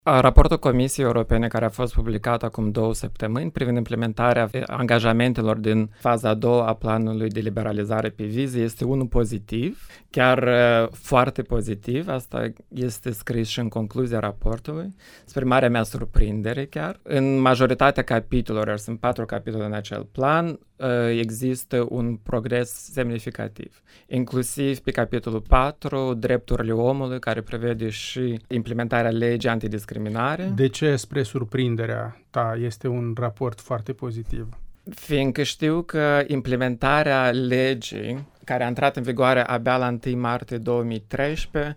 Raportul Comisiei Europene, care a fost publicat acum 2 săptămâni privind implementarea angajamentelor din faza a doua a planului de liberalizare pe vize, este unul pozitiv, chiar foarte pozitiv. Asta este scris și în concluzia raportului, spre marea mea surprindere chiar. În majoritatea capitolelor, sunt 4 capitole în acel plan, există un progres semnificativ, inclusiv pe capitolul 4, drepturile omului, care prevede și implementarea legii antidiscriminare. De ce, spre surprinderea ta, este un raport foarte pozitiv? Fiindcă știu că implementarea legii, care a intrat în vigoare abia la 1 martie 2013,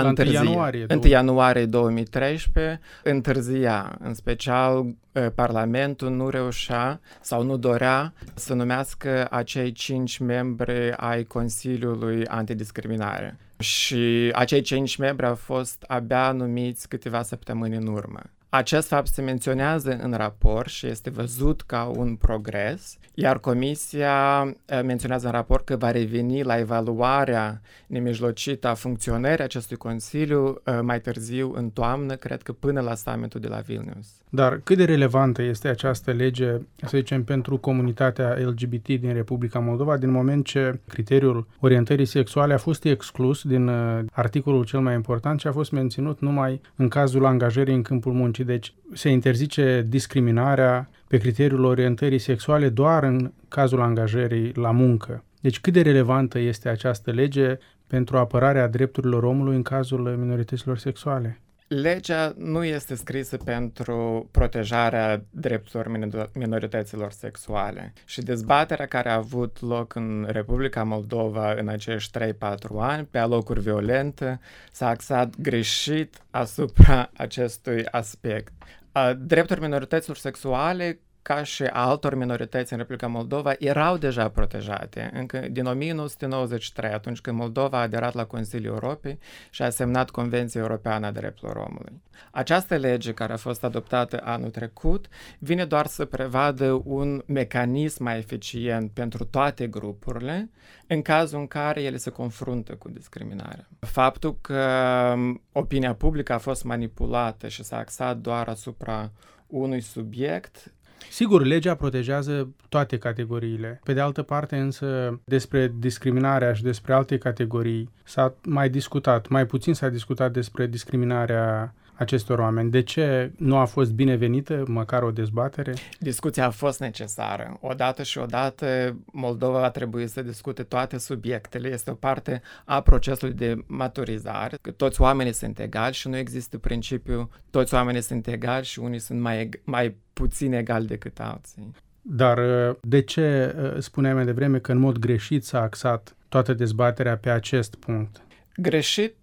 1 ianuarie 2013, întârzia. În special, Parlamentul nu reușea sau nu dorea să numească acei 5 membri ai Consiliului Antidiscriminare. Și acei 5 membri au fost abia numiți câteva săptămâni în urmă. Acest fapt se menționează în raport și este văzut ca un progres, iar Comisia menționează în raport că va reveni la evaluarea nemijlocită a funcționării acestui Consiliu mai târziu în toamnă, cred că până la summitul de la Vilnius. Dar cât de relevantă este această lege, să zicem, pentru comunitatea LGBT din Republica Moldova, din moment ce criteriul orientării sexuale a fost exclus din articolul cel mai important și a fost menținut numai în cazul angajării în câmpul muncii? Deci se interzice discriminarea pe criteriul orientării sexuale doar în cazul angajării la muncă. Deci cât de relevantă este această lege pentru apărarea drepturilor omului în cazul minorităților sexuale? Legea nu este scrisă pentru protejarea drepturilor minorităților sexuale și dezbaterea care a avut loc în Republica Moldova în acești 3-4 ani, pe alocuri violente, s-a axat greșit asupra acestui aspect. Drepturile minorităților sexuale, ca și altor minorități în Republica Moldova, erau deja protejate încă din 1993, atunci când Moldova a aderat la Consiliul Europei și a semnat Convenția Europeană a Drepturilor Omului. Această lege, care a fost adoptată anul trecut, vine doar să prevadă un mecanism mai eficient pentru toate grupurile, în cazul în care ele se confruntă cu discriminarea. Faptul că opinia publică a fost manipulată și s-a axat doar asupra unui subiect. Sigur, legea protejează toate categoriile. Pe de altă parte, însă, despre discriminarea și despre alte categorii s-a mai discutat, mai puțin s-a discutat despre discriminarea acestor oameni. De ce nu a fost binevenită măcar o dezbatere? Discuția a fost necesară. Odată Moldova va trebui să discute toate subiectele. Este o parte a procesului de maturizare. Că toți oamenii sunt egali și nu există principiul toți oamenii sunt egali și unii sunt mai puțin egali decât alții. Dar de ce spuneai mai devreme că în mod greșit s-a axat toată dezbaterea pe acest punct? Greșit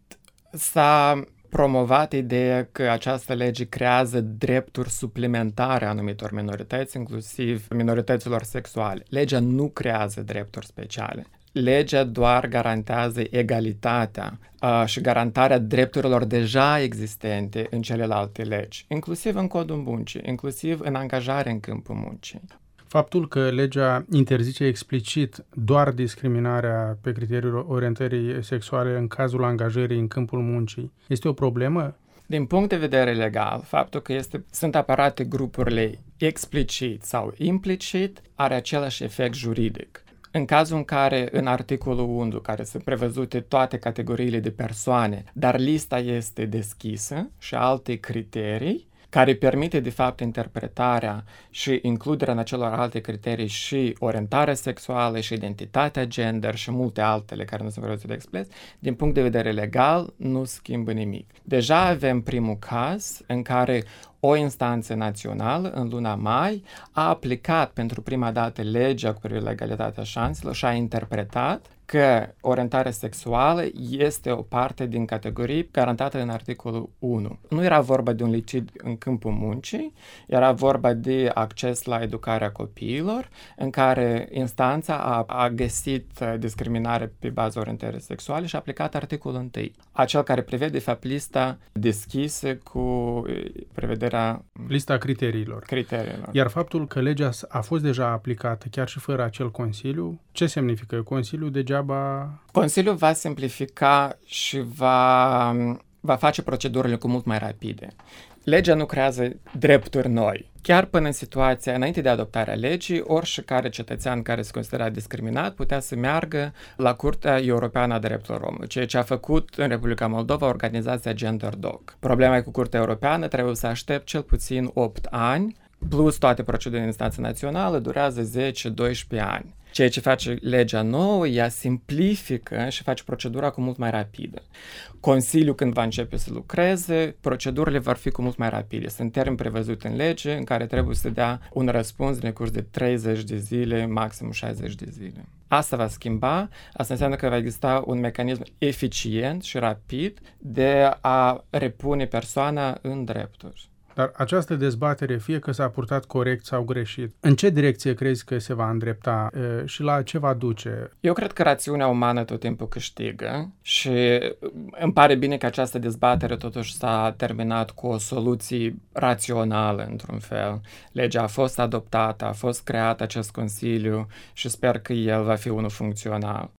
s-a promovat ideea că această lege creează drepturi suplimentare a anumitor minorități, inclusiv minorităților sexuale. Legea nu creează drepturi speciale. Legea doar garantează egalitatea și garantarea drepturilor deja existente în celelalte legi, inclusiv în codul muncii, inclusiv în angajare în câmpul muncii. Faptul că legea interzice explicit doar discriminarea pe criteriul orientării sexuale în cazul angajării în câmpul muncii este o problemă? Din punct de vedere legal, faptul că sunt apărate grupurile explicit sau implicit are același efect juridic. În cazul în care, în articolul 1, care sunt prevăzute toate categoriile de persoane, dar lista este deschisă și alte criterii, care permite, de fapt, interpretarea și includerea în acelor alte criterii și orientarea sexuală și identitatea gender și multe altele care nu sunt prevăzute explicit, din punct de vedere legal, nu schimbă nimic. Deja avem primul caz în care o instanță națională, în luna mai, a aplicat pentru prima dată legea cu privire la egalitatea șanselor și a interpretat că orientarea sexuală este o parte din categorii garantată în articolul 1. Nu era vorba de un litig în câmpul muncii, era vorba de acces la educarea copiilor, în care instanța a găsit discriminare pe bază orientării sexuale și a aplicat articolul 1. Acel care prevede, de fapt, lista deschisă cu prevederea... Lista criteriilor. Iar faptul că legea a fost deja aplicată chiar și fără acel Consiliu, ce semnifică? Consiliul degeaba... Consiliul va simplifica și va face procedurile cu mult mai rapide. Legea nu creează drepturi noi. Chiar până în situația, înainte de adoptarea legii, oricare cetățean care se considera discriminat putea să meargă la Curtea Europeană a Drepturilor Omului, ceea ce a făcut în Republica Moldova organizația GenderDoc. Problema e cu Curtea Europeană, trebuie să aștept cel puțin 8 ani, plus toate procedurile în instanță națională, durează 10-12 ani. Ceea ce face legea nouă, ea simplifică și face procedura cu mult mai rapidă. Consiliul, când va începe să lucreze, procedurile vor fi cu mult mai rapide. Sunt termeni prevăzute în lege în care trebuie să dea un răspuns în decurs de 30 de zile, maxim 60 de zile. Asta va schimba, asta înseamnă că va exista un mecanism eficient și rapid de a repune persoana în drepturi. Dar această dezbatere, fie că s-a purtat corect sau greșit, în ce direcție crezi că se va îndrepta și la ce va duce? Eu cred că rațiunea umană tot timpul câștigă și îmi pare bine că această dezbatere totuși s-a terminat cu o soluție rațională, într-un fel. Legea a fost adoptată, a fost creat acest consiliu și sper că el va fi unul funcțional.